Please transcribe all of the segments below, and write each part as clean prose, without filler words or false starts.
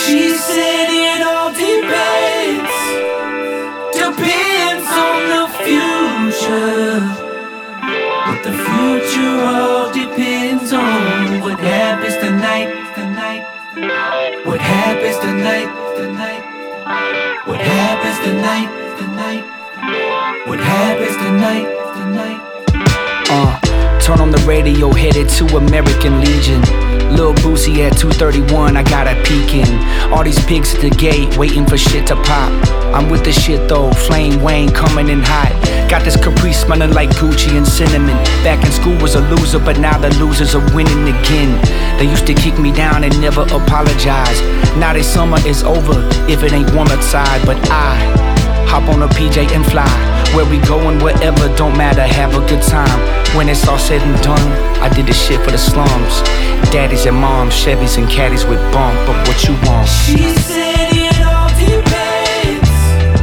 She said it all depends on the future. But the future all depends on what happens tonight. What happens tonight. What happens tonight. What happens tonight. Turn on the radio, headed to American Legion. Lil Boosie at 231, I got a peek in. All these pigs at the gate, waiting for shit to pop. I'm with the shit though, Flame Wayne coming in hot. Got this Capri smelling like Gucci and cinnamon. Back in school was a loser, but now the losers are winning again. They used to kick me down and never apologize. Now this summer is over, if it ain't warm outside. But I hop on a PJ and fly. Where we going, wherever, don't matter, have a good time. When it's all said and done, I did this shit for the slums. Daddies and moms, Chevys and caddies with bump. But what you want? She said it all depends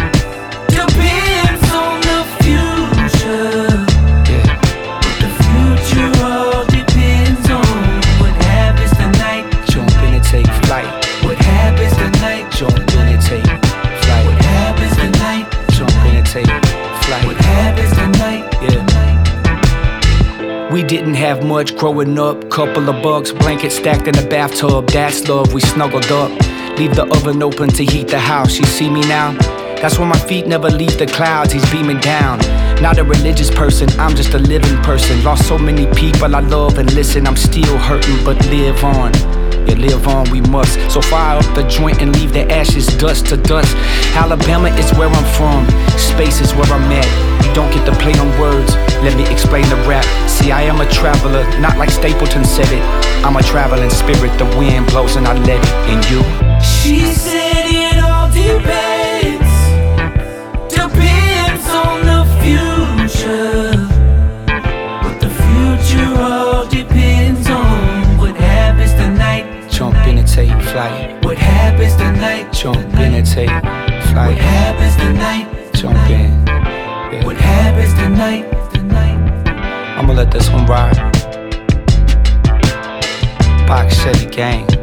on the future. Yeah. But the future all depends on what happens tonight. Jump in and take flight. What happens tonight. Jump in and take flight. What happens tonight. Jump in and take flight. What happens tonight. Yeah. We didn't have much growing up. Couple of bucks, blanket stacked in the bathtub. That's love, we snuggled up. Leave the oven open to heat the house. You see me now? That's why my feet never leave the clouds. He's beaming down. Not a religious person, I'm just a living person. Lost so many people I love and listen. I'm still hurting, but live on. Yeah, live on, we must. So fire up the joint and leave the ashes dust to dust. Alabama is where I'm from. Space is where I'm at. You don't get to play on words. Let me explain the rap. See, I am a traveler, not like Stapleton said it. I'm a traveling spirit. The wind blows and I let it. And you? She said it all depends on the future. But the future all depends on what happens tonight. Jump in and take flight. What happens tonight. Jump in and take flight. What happens tonight. Jump in. Yeah. What happens tonight. I'ma let this one ride. Pac Chevy gang.